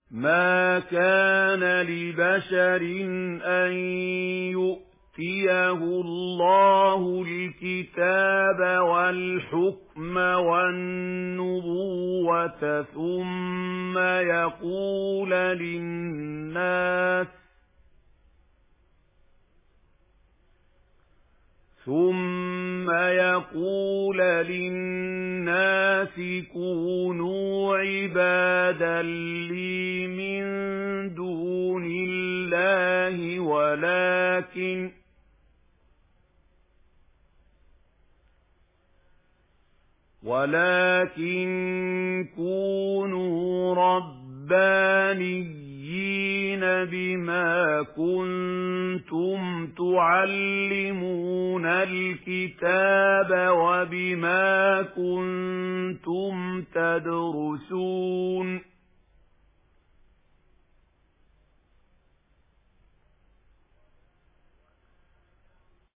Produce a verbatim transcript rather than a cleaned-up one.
ما كان لبشر أن يؤتيه الله الكتاب والحكم والنبوة ثم يقول للناس ثم يقول للناس كونوا عبادا لي من دون الله ولكن ولكن كونوا ربانيين بما كنتم تعلمون الكتاب وبما كنتم تدرسون